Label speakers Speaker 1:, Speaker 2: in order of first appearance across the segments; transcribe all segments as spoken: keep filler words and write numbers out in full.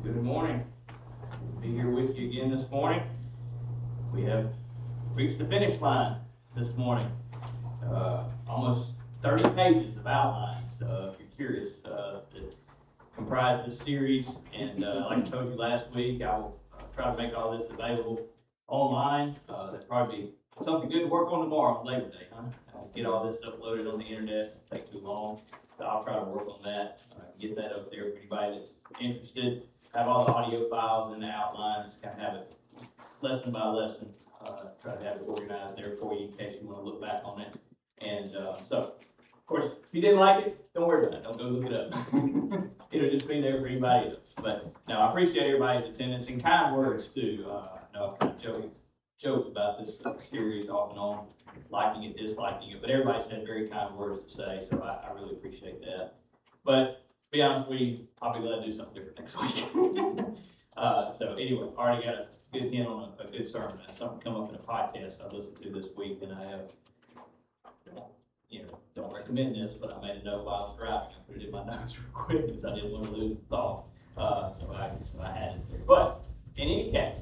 Speaker 1: Good morning. Be here with you again this morning. We have reached the finish line this morning. Uh, almost thirty pages of outlines, uh, if you're curious, uh, that comprise this series. And uh, like I told you last week, I will uh, try to make all this available online. Uh, that'll probably be something good to work on tomorrow, Labor Day, huh? I'll get all this uploaded on the internet. It won't take too long. So I'll try to work on that, uh, get that up there for anybody that's interested. Have all the audio files and the outlines, kind of have it lesson by lesson. Uh, try to have it organized there for you in case you want to look back on it. And uh, so, of course, if you didn't like it, don't worry about it. Don't go look it up. It'll just be there for anybody else. But no, I appreciate everybody's attendance and kind words too. Uh, I know I kind of joke, joked about this uh, series off and on, liking it, disliking it, but everybody's had very kind words to say, so I, I really appreciate that. But to be honest with you, I'll be glad to do something different next week. uh, so anyway, I already got a good hint on a, a good sermon. That's something come up in a podcast I listened to this week, and I have, you know, don't recommend this, but I made a note while I was driving. I put it in my notes real quick because I didn't want to lose the thought. Uh, so I, so I had it there. But in any case,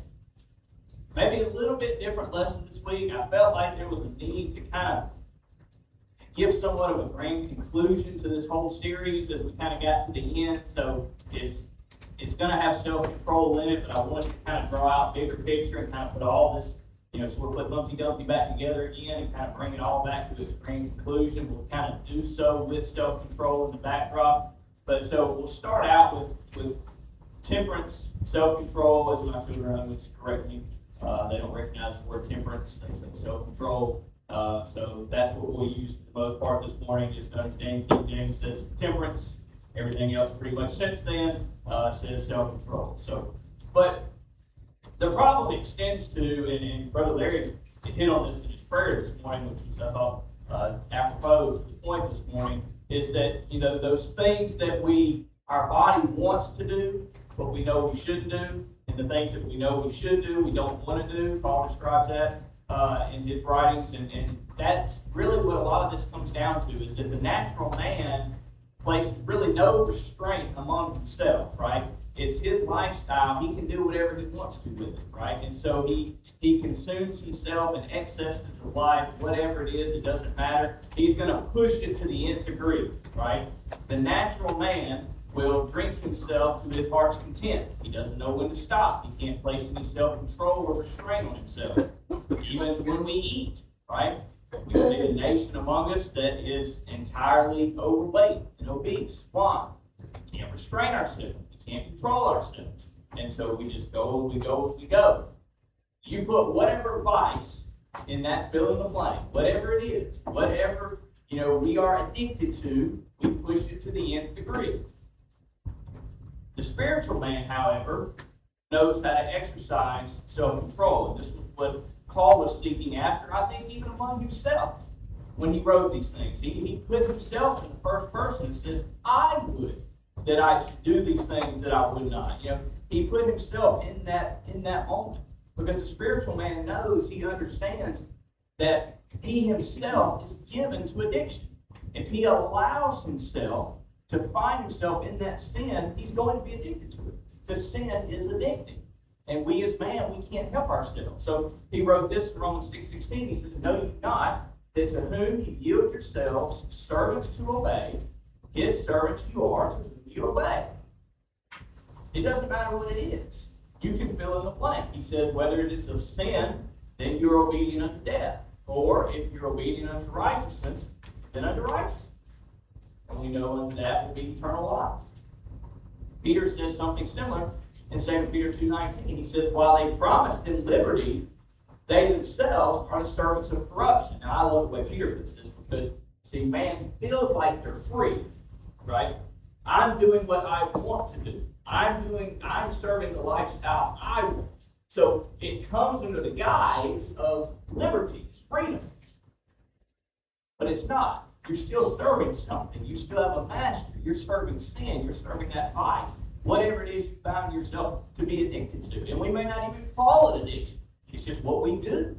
Speaker 1: maybe a little bit different lesson this week. I felt like there was a need to kind of give somewhat of a grand conclusion to this whole series as we kind of got to the end. So it's it's going to have self-control in it, but I wanted to kind of draw out bigger picture and kind of put all this, you know, sort of put Lumpy Dumpty back together again and kind of bring it all back to its grand conclusion. We'll kind of do so with self-control in the backdrop. But so we'll start out with, with temperance, self-control, as my children always correct me. Uh, they don't recognize the word temperance, they say self-control. Uh, so that's what we'll use for the most part this morning, just to understand King James says temperance. Everything else pretty much since then uh, says self-control. So, but the problem extends to, and, and Brother Larry hit on this in his prayer this morning, which was, I thought, uh, apropos to the point this morning, is that, you know, those things that we, our body wants to do, but we know we shouldn't do, and the things that we know we should do, we don't want to do. Paul describes that uh, in his writings, and, and that's really what a lot of this comes down to, is that the natural man places really no restraint among himself, right? It's his lifestyle. He can do whatever he wants to with it, right? And so he he consumes himself in excesses of life, whatever it is, it doesn't matter. He's going to push it to the nth degree, right? The natural man will drink himself to his heart's content. He doesn't know when to stop. He can't place any self-control or restraint on himself. Even when we eat, right? We see a nation among us that is entirely overweight and obese. Why? We can't restrain ourselves. We can't control ourselves. And so we just go as we go as we go. You put whatever vice in that fill in the blank, whatever it is, whatever, you know, we are addicted to, we push it to the nth degree. The spiritual man, however, knows how to exercise self-control. And this was what Paul was seeking after, I think, even among himself when he wrote these things. He, he put himself in the first person and says, I would that I should do these things that I would not. You know, he put himself in that in that moment. Because the spiritual man knows, he understands that he himself is given to addiction. If he allows himself to find himself in that sin, he's going to be addicted to it. Because sin is addicting. And we as man, we can't help ourselves. So he wrote this in Romans six sixteen. He says, know you not that to whom you yield yourselves servants to obey, his servants you are to whom you obey. It doesn't matter what it is. You can fill in the blank. He says whether it is of sin, then you're obedient unto death. Or if you're obedient unto righteousness, then unto righteousness. And we know unto that will be eternal life. Peter says something similar in Second Peter two nineteen. He says, while they promised them liberty, they themselves are the servants of corruption. Now, I love the way Peter puts this because, see, man feels like they're free, right? I'm doing what I want to do. I'm doing, I'm serving the lifestyle I want. So it comes under the guise of liberty, freedom. But it's not. You're still serving something. You still have a master. You're serving sin. You're serving that vice. Whatever it is you found yourself to be addicted to. And we may not even call it addiction. It's just what we do.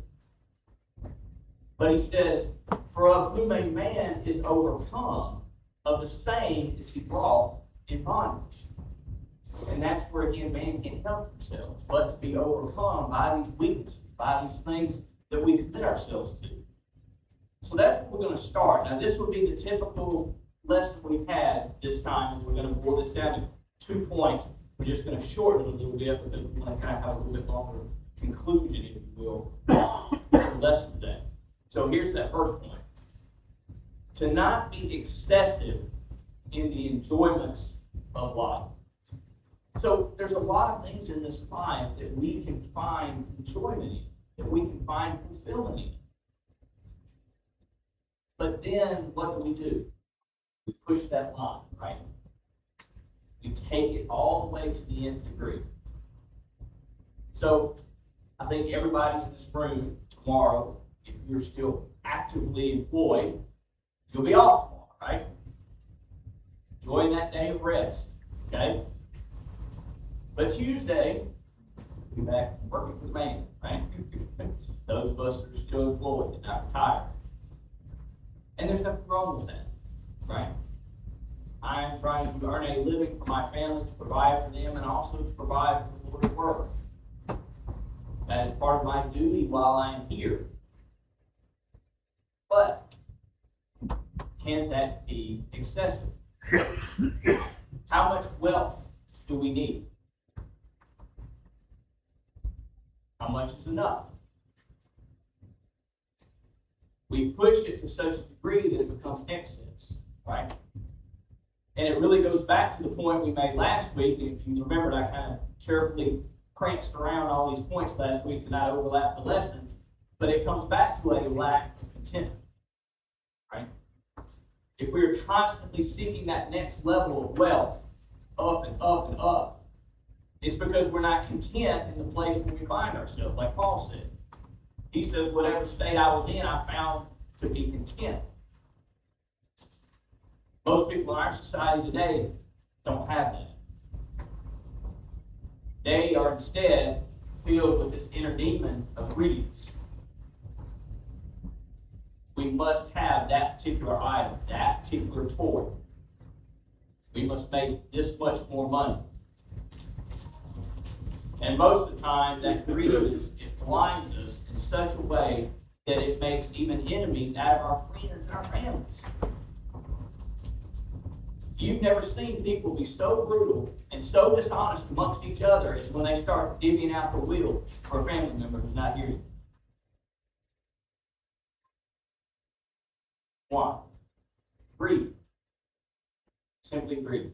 Speaker 1: But he says, for of whom a man is overcome, of the same is he brought in bondage. And that's where, again, man can't help themselves, but to be overcome by these weaknesses, by these things that we commit ourselves to. So that's what we're going to start. Now, this would be the typical lesson we've had this time, and we're going to boil this down to two points. We're just going to shorten it a little bit because we want to kind of have a little bit longer conclusion, if you will, for the lesson today. So here's that first point. To not be excessive in the enjoyments of life. So there's a lot of things in this life that we can find enjoyment in, that we can find fulfillment in. But then what do we do? We push that line, right? We take it all the way to the nth degree. So I think everybody in this room tomorrow, if you're still actively employed, you'll be off tomorrow, right? Enjoying that day of rest, okay? But Tuesday, we'll be back working for the man, right? Those of us that are still employed and not retired. And there's nothing wrong with that, right? I am trying to earn a living for my family, to provide for them, and also to provide for the Lord's work. That is part of my duty while I am here. But can that be excessive? How much wealth do we need? How much is enough? We push it to such a degree that it becomes excess, right? And it really goes back to the point we made last week. If you remembered, I kind of carefully pranced around all these points last week to not overlap the lessons, but it comes back to a lack of contentment, right? If we are constantly seeking that next level of wealth, up and up and up, it's because we're not content in the place where we find ourselves, like Paul said. He says, whatever state I was in, I found to be content. Most people in our society today don't have that. They are instead filled with this inner demon of greediness. We must have that particular item, that particular toy. We must make this much more money. And most of the time, that greediness, it blinds us in such a way that it makes even enemies out of our friends and our families. You've never seen people be so brutal and so dishonest amongst each other as when they start divvying out the wheel for a family member who's not here. Why? Greed. Simply greed.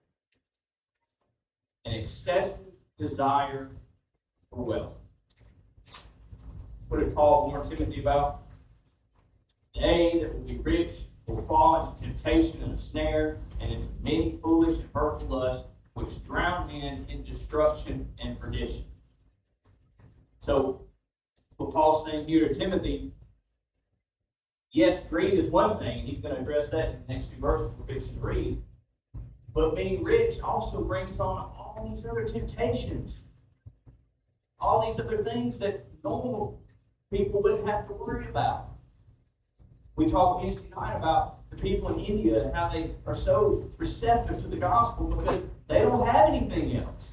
Speaker 1: An excessive desire for wealth. What did Paul warn Timothy about? They that will be rich will fall into temptation and a snare, and into many foolish and hurtful lusts, which drown men in destruction and perdition. So, what Paul's saying here to Timothy, yes, greed is one thing, and he's going to address that in the next two verses we're fixing to read. But being rich also brings on all these other temptations, all these other things that normal people wouldn't have to worry about. We talked Wednesday night about the people in India and how they are so receptive to the gospel because they don't have anything else.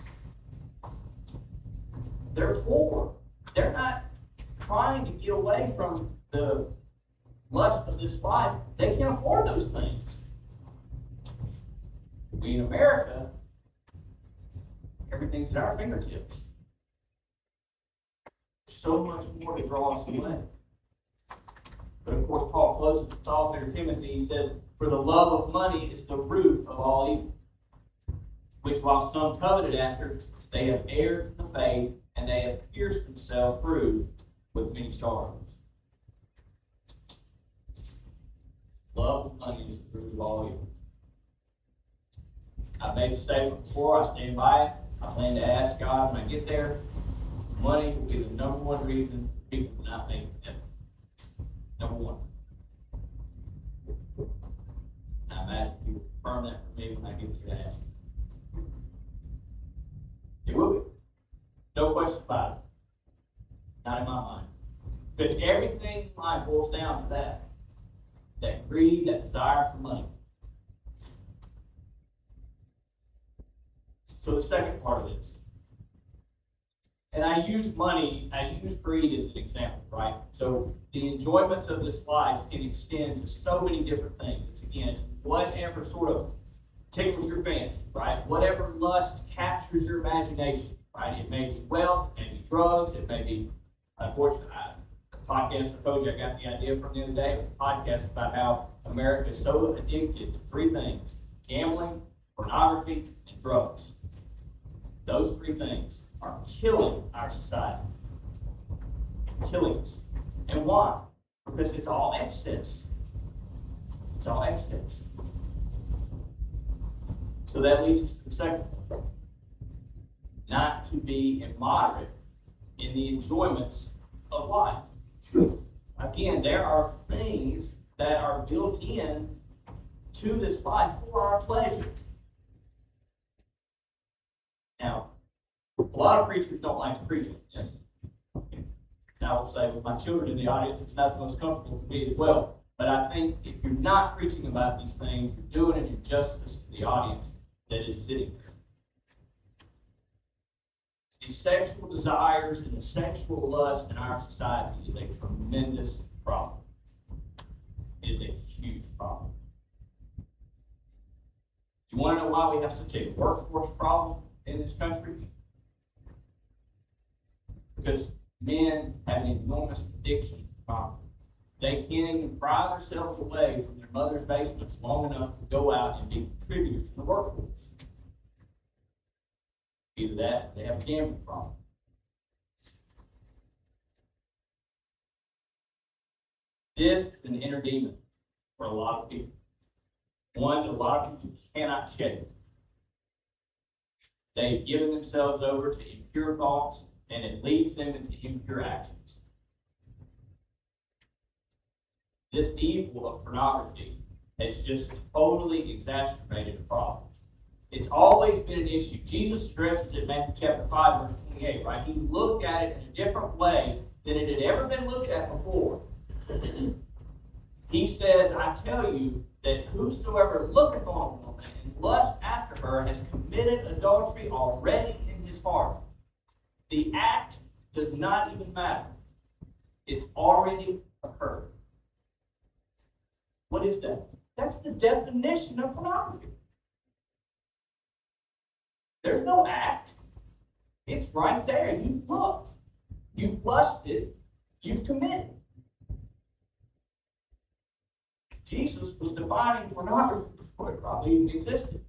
Speaker 1: They're poor. They're not trying to get away from the lust of this life. They can't afford those things. We in America, everything's at our fingertips. So much more to draw us away. But of course, Paul closes the thought there to Timothy. He says, for the love of money is the root of all evil, which while some coveted after, they have erred from the faith, and they have pierced themselves through with many sorrows. Love of money is the root of all evil. I've made a statement before, I stand by it. I plan to ask God when I get there, money will be the number one reason people do not make it. Number one. I imagine you will confirm that for me when I get there to ask you. It will be. No question about it. Not in my mind. Because everything in life boils down to that. That greed, that desire for money. So the second part of this, and I use money, I use greed as an example, right? So the enjoyments of this life can extend to so many different things. It's again, it's whatever sort of tickles your fancy, right? Whatever lust captures your imagination, right? It may be wealth, it may be drugs, it may be, unfortunately, I, a podcast I told you I got the idea from the other day. It was a podcast about how America is so addicted to three things: gambling, pornography, and drugs. Those three things are killing our society. Killing us. And why? Because it's all excess. It's all excess. So that leads us to the second point. Not to be immoderate in the enjoyments of life. Again, there are things that are built in to this life for our pleasure. Now, a lot of preachers don't like to preach on this. Now, I will say, with my children in the audience, it's not the most comfortable for me as well. But I think if you're not preaching about these things, you're doing an injustice to the audience that is sitting there. The sexual desires and the sexual lust in our society is a tremendous problem. It is a huge problem. You want to know why we have such a workforce problem in this country? Because men have an enormous addiction to pornography. They can't even pry themselves away from their mother's basements long enough to go out and be contributors to the workforce. Either that, or they have a gambling problem. This is an inner demon for a lot of people. One that a lot of people cannot shake. They've given themselves over to impure thoughts, and it leads them into impure actions. This evil of pornography has just totally exacerbated the problem. It's always been an issue. Jesus addresses it in Matthew chapter five, verse twenty-eight, right? He looked at it in a different way than it had ever been looked at before. He says, I tell you that whosoever looketh on a woman and lusts after her has committed adultery already in his heart. The act does not even matter. It's already occurred. What is that? That's the definition of pornography. There's no act. It's right there. You've looked. You've lusted. You've committed. Jesus was defining pornography before it probably even existed.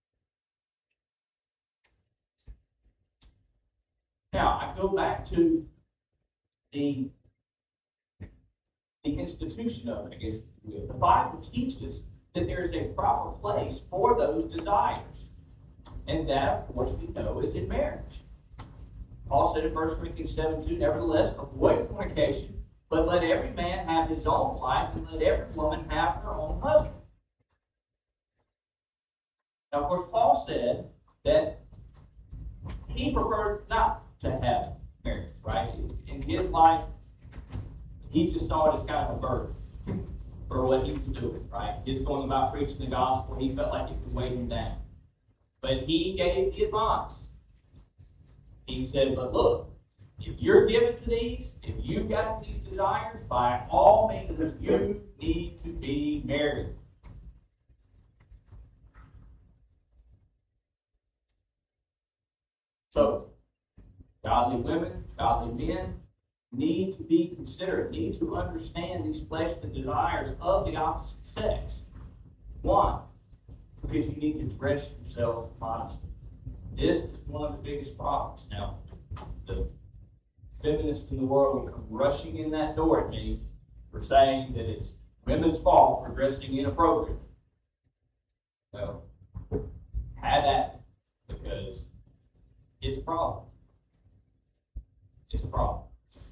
Speaker 1: Now, I go back to the, the institution of it, I guess if you will. The Bible teaches that there is a proper place for those desires. And that, of course, we know is in marriage. Paul said in First Corinthians seven two, nevertheless, avoid fornication, but let every man have his own wife, and let every woman have her own husband. Now, of course, Paul said that he preferred not to have marriage, right? In his life, he just saw it as kind of a burden for what he was doing, right? Just going about preaching the gospel, he felt like it was weighing him down. But he gave the advice. He said, but look, if you're given to these, if you've got these desires, by all means, you need to be married. So, godly women, godly men need to be considerate, need to understand these fleshly desires of the opposite sex. Why? Because you need to dress yourself modestly. This is one of the biggest problems. Now, the feminists in the world will come rushing in that door at me for saying that it's women's fault for dressing inappropriately. Well, have that, because it's a problem. It's a problem.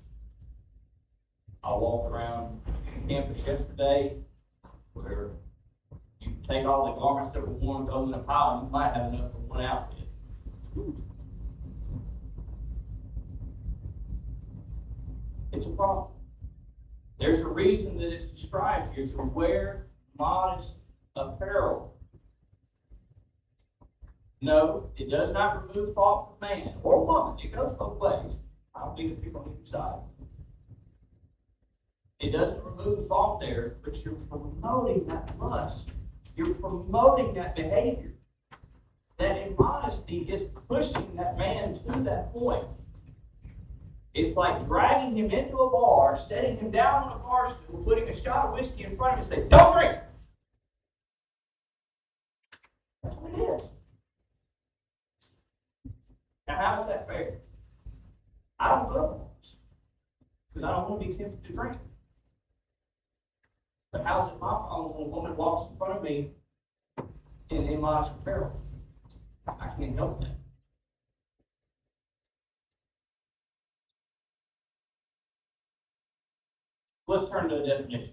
Speaker 1: I walked around campus yesterday where you take all the garments that were worn, throw them in a pile, and you might have enough for one outfit. It's a problem. There's a reason that it's described here to wear modest apparel. No, it does not remove fault from man or woman. It goes both ways. I don't think people on either side. It doesn't remove fault there, but you're promoting that lust. You're promoting that behavior. That immodesty is pushing that man to that point. It's like dragging him into a bar, setting him down on a bar stool, putting a shot of whiskey in front of him and saying, "Don't drink." That's what it is. Now, how is that fair? I don't go to bars because I don't want to be tempted to drink. But how's it my problem when a woman walks in front of me in immodest apparel? I can't help that. Let's turn to a definition.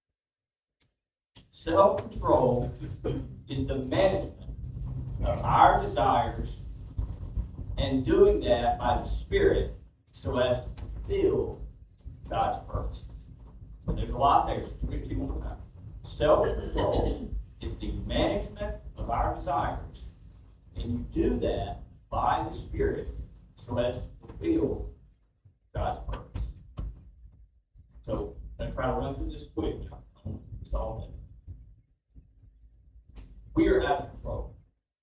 Speaker 1: Self-control is the management of our desires and doing that by the Spirit so as to fulfill God's purpose. But there's a lot there, so read it one more time. Self-control is the management of our desires, and you do that by the Spirit so as to fulfill God's purpose. So I'm going to try to run through this quick. It's all there. We are out of control.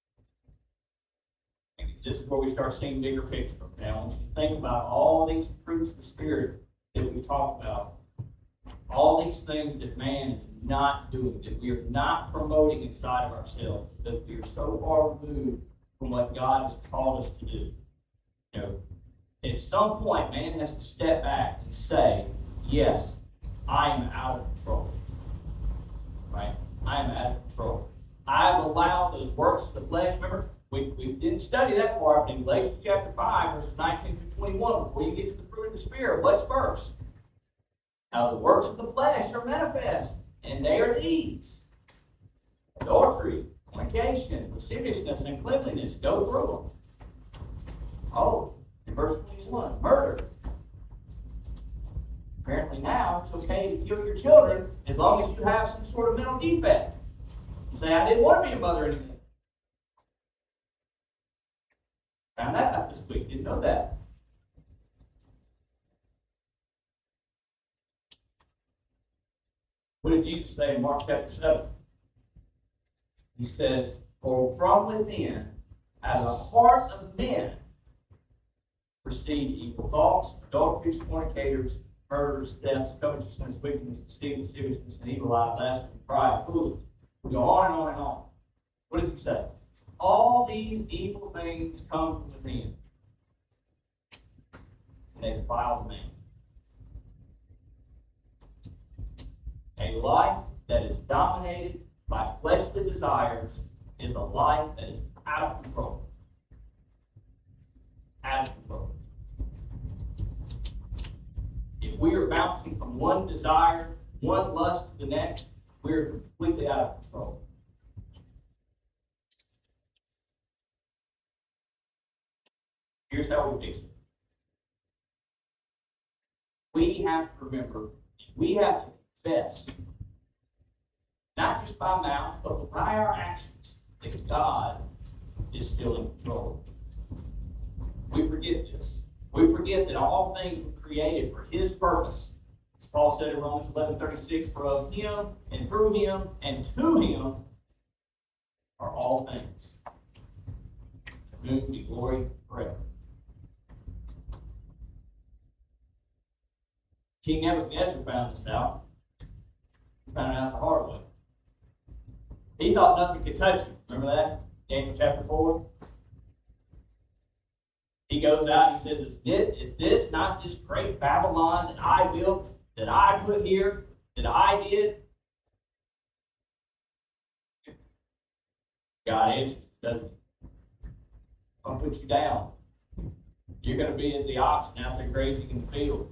Speaker 1: And this is where we start seeing bigger picture. Now, once you think about all these fruits of the Spirit that we talked about, all these things that man is not doing, that we are not promoting inside of ourselves, because we are so far removed from what God has called us to do. You know, at some point, man has to step back and say, yes, I am out of control. Right? I am out of control. I've allowed those works of the flesh. Remember, we, we didn't study that part, but in Galatians chapter five, verses nineteen through twenty-one, before you get to the fruit of the Spirit, what's first? Now, the works of the flesh are manifest, and they are these: adultery, fornication, lasciviousness, and uncleanness. Go through them. Oh, in verse twenty-one, murder. Apparently now it's okay to kill your children as long as you have some sort of mental defect. You say, I didn't want to be a mother anymore. Found that out this week. Didn't know that. What did Jesus say in Mark chapter seven? He says, for from within, out of the heart of men, proceed evil thoughts, adulteries, fornicators, murders, thefts, covetousness, wickedness, deceit, lasciviousness, and evil eye, blasphemy, pride, foolishness. We go on and on and on. What does it say? All these evil things come from within, and they defile the man. A life that is dominated by fleshly desires is a life that is out of control. Out of control. If we are bouncing from one desire, one lust to the next, we're completely out of control. Here's how we fix it. We have to remember, we have to confess, not just by mouth, but by our actions, that God is still in control. We forget this. We forget that all things were created for His purpose. As Paul said in Romans eleven thirty-six, for of Him, and through Him, and to Him are all things. To whom be glory forever. King Nebuchadnezzar found this out. He found it out the hard way. He thought nothing could touch him. Remember that? Daniel chapter four. He goes out and he says, is this, is this not this great Babylon that I built, that I put here, that I did? God answers, doesn't he? I'll put you down. You're going to be as the oxen out there grazing in the field.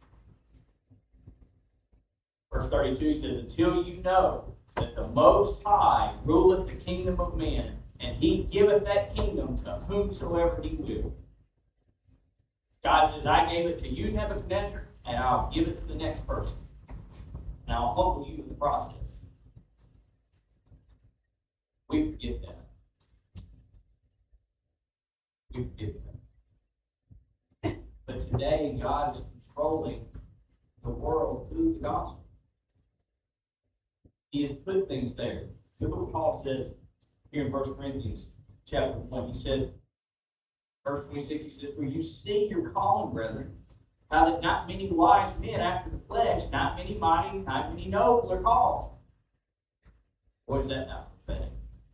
Speaker 1: Verse thirty-two says, until you know that the Most High ruleth the kingdom of men, and He giveth that kingdom to whomsoever He will. God says, I gave it to you, Nebuchadnezzar, and I'll give it to the next person. And I'll humble you in the process. We forget that. we forgive them. But today, God is controlling the world through the gospel. He has put things there. Look what Paul says here in First Corinthians chapter one. He says, verse twenty-six, he says, "For you see your calling, brethren, how that not many wise men after the flesh, not many mighty, not many noble are called." Or is that not prophetic?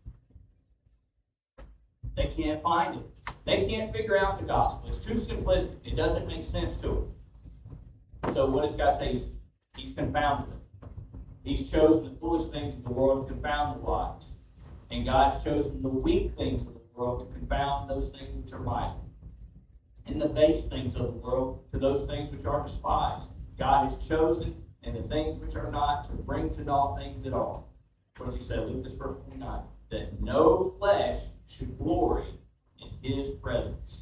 Speaker 1: They can't find it. They can't figure out the gospel. It's too simplistic. It doesn't make sense to them. So what does God say? He's, he's confounded them. He's chosen the foolish things of the world to confound the wise. And God's chosen the weak things of the world to confound those things which are mighty. And the base things of the world to those things which are despised. God has chosen, and the things which are not, to bring to naught things that are. What does he say? Look at this verse twenty-nine. That no flesh should glory in his presence.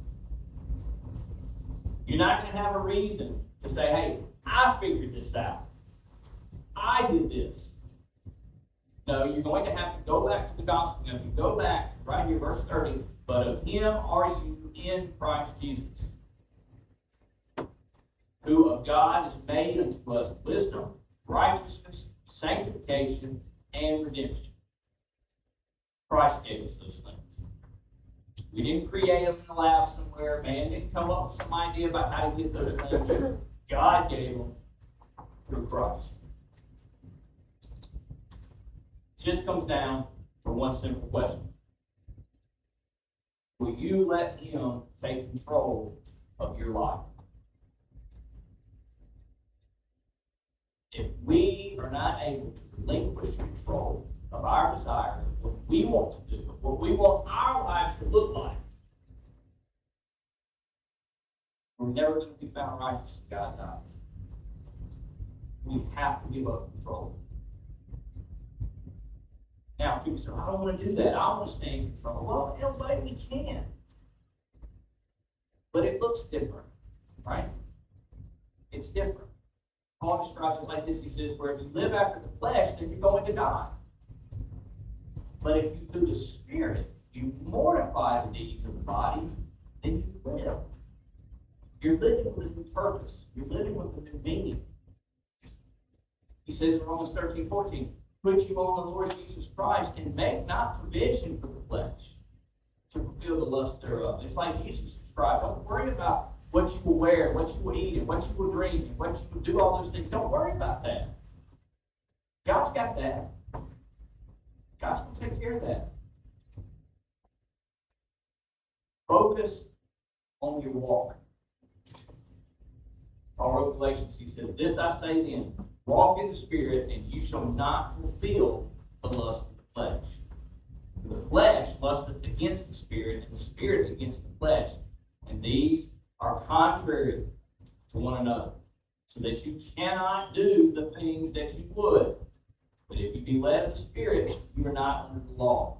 Speaker 1: You're not going to have a reason to say, hey, I figured this out. I did this. No, you're going to have to go back to the gospel. Now, if you go back to right here, verse thirty, but of him are you in Christ Jesus, who of God is made unto us wisdom, righteousness, sanctification, and redemption. Christ gave us those things. We didn't create them in a lab somewhere. Man didn't come up with some idea about how to get those things. God gave them through Christ. It just comes down to one simple question. Will you let him take control of your life? If we are not able to relinquish control of our desires, what we want to do, what we want our lives to look like, we're never going to be found righteous in God's eyes. We have to give up control. Now, people say, I don't want to do that. I want to stay in control. Well, in a way, we can. But it looks different, right? It's different. Paul describes it like this. He says, where if you live after the flesh, then you're going to die. But if you, through the Spirit, you mortify the deeds of the body, then you live. You're living with a new purpose. You're living with a new meaning. He says in Romans thirteen, fourteen, put you on the Lord Jesus Christ and make not provision for the flesh to fulfill the lust thereof. It's like Jesus described. Don't worry about what you will wear, what you will eat, and what you will drink, and what you will do, all those things. Don't worry about that. God's got that. God's going to take care of that. Focus on your walk. Paul wrote Galatians, he says, this I say then, walk in the Spirit, and you shall not fulfill the lust of the flesh. For the flesh lusteth against the Spirit, and the Spirit against the flesh. And these are contrary to one another, so that you cannot do the things that you would. But if you be led of the Spirit, you are not under the law.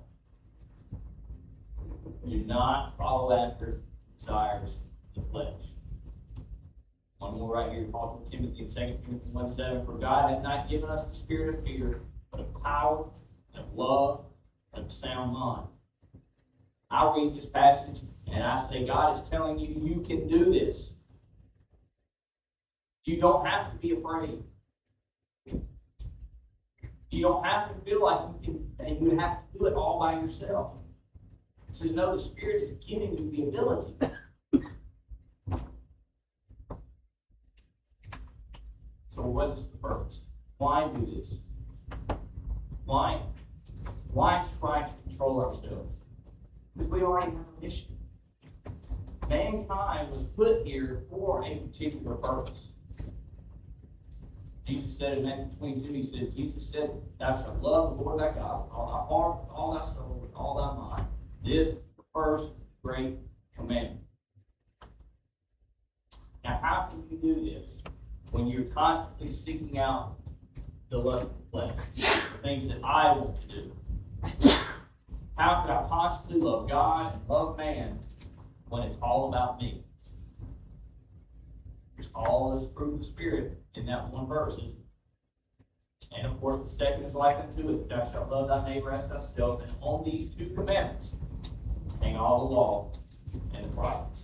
Speaker 1: Do not follow after desires of the flesh. One more right here, Paul to Timothy in Second Timothy one seven. For God hath not given us the spirit of fear, but of power, and of love, and of sound mind. I read this passage, and I say, God is telling you, you can do this. You don't have to be afraid. You don't have to feel like you can, and you have to do it all by yourself. It says, no, the Spirit is giving you the ability. So what is the purpose? Why do this? Why? Why try to control ourselves? Because we already have a mission. Mankind was put here for a particular purpose. Jesus said in Matthew twenty-two, he said, Jesus said, thou shalt love the Lord thy God with all thy heart, with all thy soul, with all thy mind. This is the first great commandment. Now, how can you do this when you're constantly seeking out the lust of the flesh, the things that I want to do? How could I possibly love God and love man when it's all about me? There's all those fruit of the Spirit in that one verse. And of course, the second is like unto it, thou shalt love thy neighbor as thyself. And on these two commandments hang all the law and the prophets.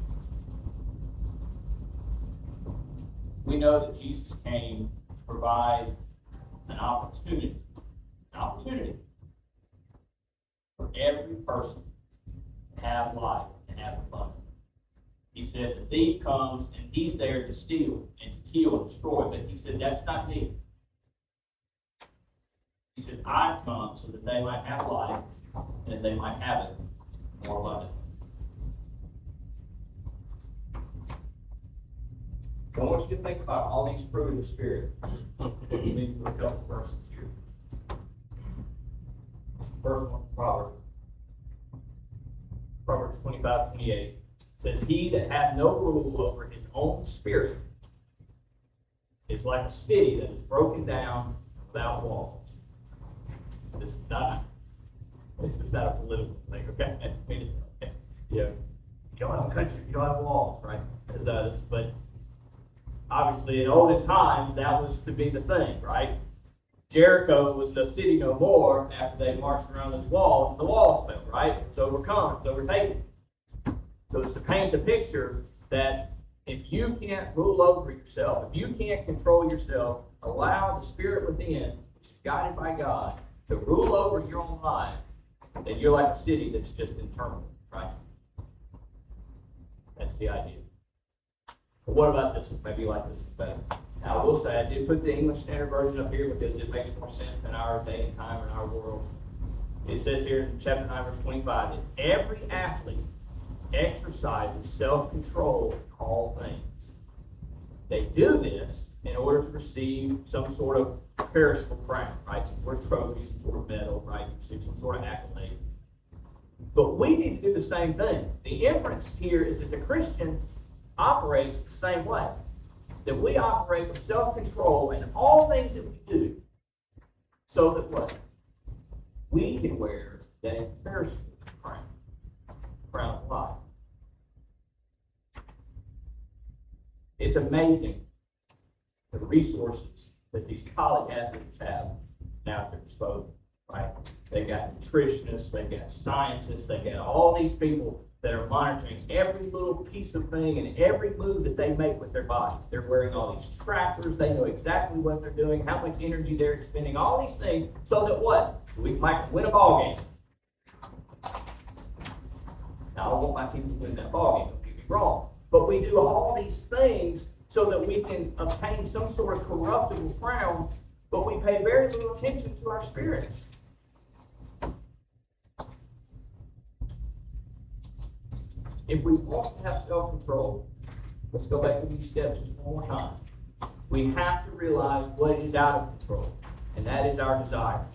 Speaker 1: We know that Jesus came to provide an opportunity, an opportunity for every person to have life and have abundance. He said, the thief comes and he's there to steal and to kill and destroy, but he said, that's not me. He says, I've come so that they might have life and that they might have it more abundantly. So I want you to think about all these fruit of the Spirit. Maybe a couple verses here. First one, Proverbs. Proverbs twenty-five, twenty-eight says, he that hath no rule over his own spirit is like a city that is broken down without walls. This is not, this is not a political thing, okay? Yeah. You don't have a country if you don't have walls, right? It does, but obviously in olden times that was to be the thing, right? Jericho was no city no more after they marched around those walls, and the walls fell, right? It was overcome, it was overtaken. So it's to paint the picture that if you can't rule over yourself, if you can't control yourself, allow the Spirit within, which is guided by God, to rule over your own life, then you're like a city that's just in turmoil, right? That's the idea. But what about this one? Maybe like this is better. Now, I will say I did put the English Standard Version up here because it makes more sense in our day and time in our world. It says here in chapter nine, verse twenty-five, that every athlete exercises self-control in all things. They do this in order to receive some sort of perishable crown, right? Some sort of trophy, some sort of medal, right? Receive some sort of accolade. But we need to do the same thing. The inference here is that the Christian operates the same way. That we operate with self-control in all things that we do, so that what? We can wear that imperishable crown, crown of life. It's amazing the resources that these college athletes have now at their disposal, right? They got nutritionists, they got scientists, they got all these people that are monitoring every little piece of thing and every move that they make with their bodies. They're wearing all these trackers, they know exactly what they're doing, how much energy they're expending, all these things, so that what? We might win a ball game. Now, I don't want my team to win that ball game, don't get me wrong. But we do all these things so that we can obtain some sort of corruptible crown, but we pay very little attention to our spirits. If we want to have self-control, let's go back to these steps just one more time. We have to realize what is out of control, and that is our desires.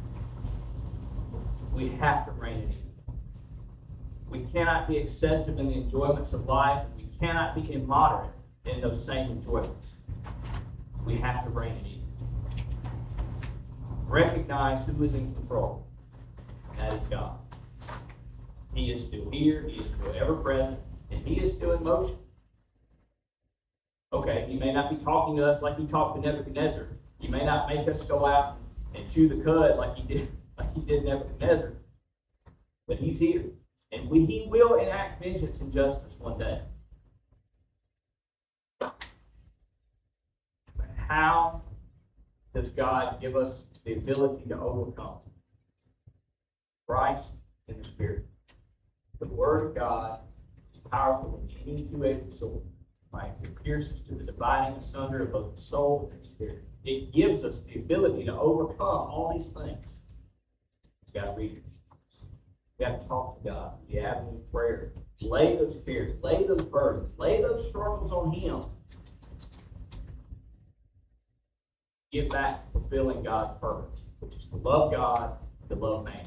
Speaker 1: We have to rein it in. We cannot be excessive in the enjoyments of life, and we cannot be immoderate in those same enjoyments. We have to rein it in. Recognize who is in control, and that is God. He is still here, He is still ever present, and He is still in motion. Okay, He may not be talking to us like He talked to Nebuchadnezzar. He may not make us go out and chew the cud like He did, like He did Nebuchadnezzar. But He's here. And we, He will enact vengeance and justice one day. But how does God give us the ability to overcome? Christ and the Spirit. The Word of God is powerful in any two-edged sword, right? It pierces to the dividing asunder of both the soul and the spirit. It gives us the ability to overcome all these things. You've got to read it. You've got to talk to God. The avenue of prayer. Lay those cares, lay those burdens, lay those struggles on Him. Get back to fulfilling God's purpose, which is to love God and to love man.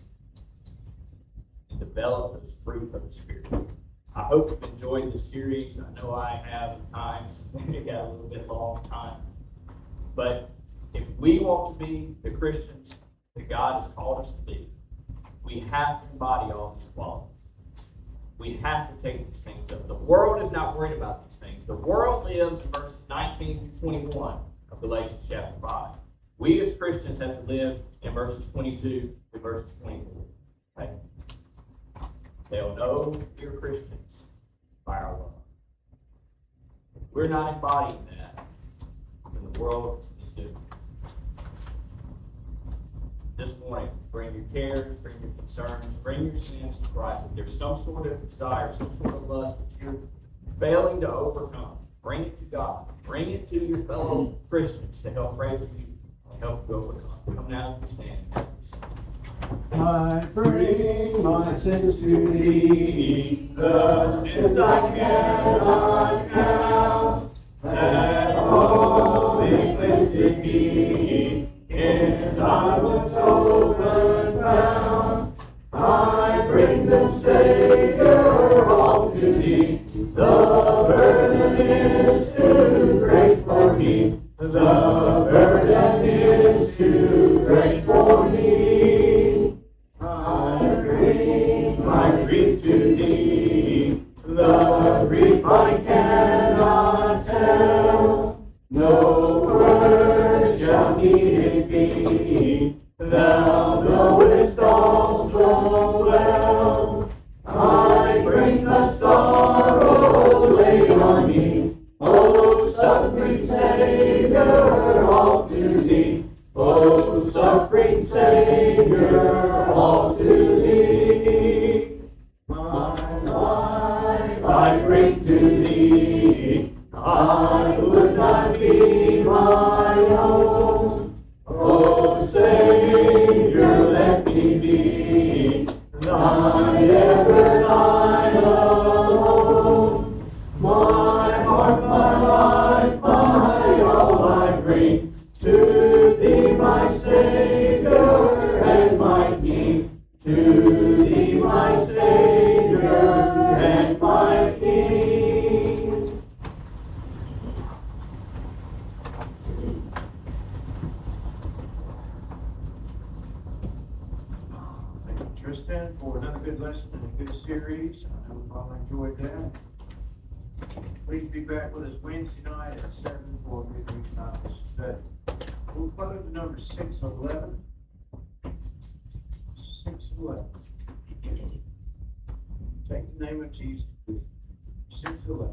Speaker 1: Develop those fruit of the Spirit. I hope you've enjoyed this series. I know I have at times. It got a little bit long time. But if we want to be the Christians that God has called us to be, we have to embody all these qualities. We have to take these things up. The world is not worried about these things. The world lives in verses nineteen through twenty-one of Galatians chapter five. We as Christians have to live in verses twenty-two to verses twenty-four. Okay? They'll know we're Christians by our love. If we're not embodying that, then the world is doomed. This morning, bring your cares, bring your concerns, bring your sins to Christ. If there's some sort of desire, some sort of lust that you're failing to overcome, bring it to God. Bring it to your fellow Christians to help pray for you and help you overcome. Come now as we stand.
Speaker 2: I bring my sins to thee, the sins I cannot count, that only cleansed me, in thy wounds open found. I bring them, Savior, all to thee, the burden is too great for me, the burden is too great for me. I bring my grief to thee, the grief I cannot tell. No words shall need it be, thou knowest all so well. I bring the sorrow laid on me, O suffering Savior, all to thee. O suffering Savior, all to thee. My life I bring to thee, I would not be my own. O Savior, let me be thine, ever thine alone. My heart, my life, my all I bring to thee, my Savior and my King, to thee, my Savior and my King.
Speaker 3: Thank you, Tristan, for another good lesson and a good series. I hope all enjoyed that. Please be back with us Wednesday night at seven for a midweek Bible study. We'll close to number six eleven. six eleven. Take the name of Jesus. six eleven.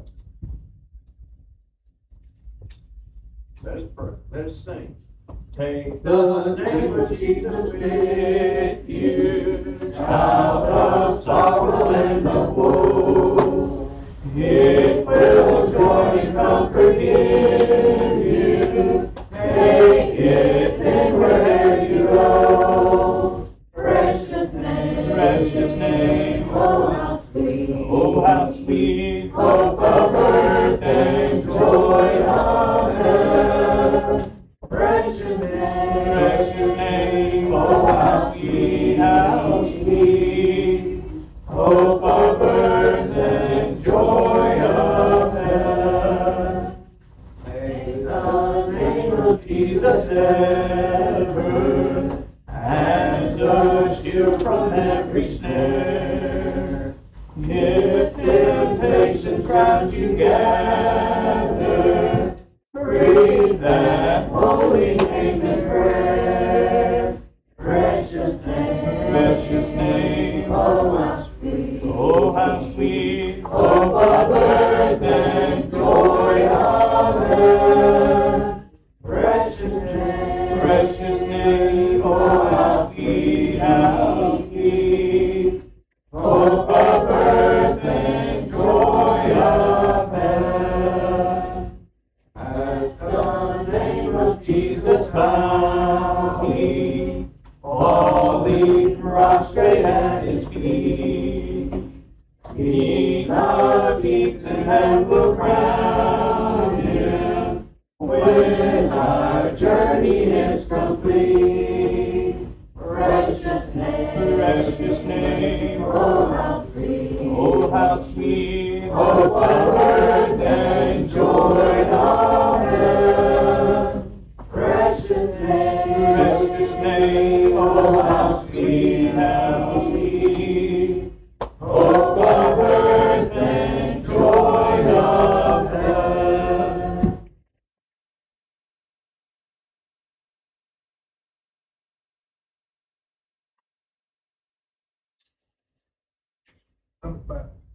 Speaker 3: Let us pray. Let us sing. Take the name of Jesus with you, child of sorrow and of woe. It will joy and comfort give you. Take it in wherever you go. Precious name, precious name, oh how sweet, oh how sweet, hope of earth and joy of heaven. Precious name, precious name, oh how sweet, how sweet, hope of earth and joy of heaven. Take the name of Jesus ever as a shield from every snare. If temptation round you gather, breathe that holy name in prayer. Precious name, precious name, oh how sweet, oh how sweet, hope of earth and joy of heaven. Precious name, precious name, oh how sweet, how sweet, hope of earth and joy of heaven. At the name of Jesus bow we, falling prostrate at his feet. King of kings and heaven will crown him when our journey is complete. Precious name, precious name, oh how sweet, oh how sweet, hope of earth and joy of heaven. Precious name, precious name, oh how sweet, how sweet, hope of earth and joy of heaven.
Speaker 2: I'm back.